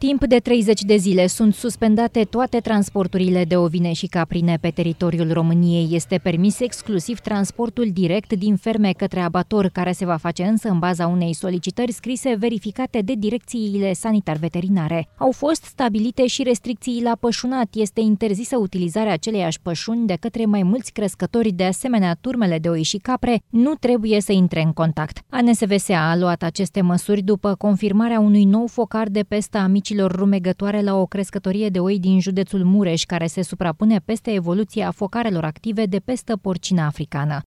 Timp de 30 de zile sunt suspendate toate transporturile de ovine și caprine pe teritoriul României. Este permis exclusiv transportul direct din ferme către abator, care se va face însă în baza unei solicitări scrise verificate de direcțiile sanitar-veterinare. Au fost stabilite și restricții la pășunat. Este interzisă utilizarea aceleiași pășuni de către mai mulți crescători. De asemenea, turmele de oi și capre nu trebuie să intre în contact. ANSVSA a luat aceste măsuri după confirmarea unui nou focar de pestă a micilor rumegătoare la o crescătorie de oi din județul Mureș, care se suprapune peste evoluția focarelor active de pestă porcină africană.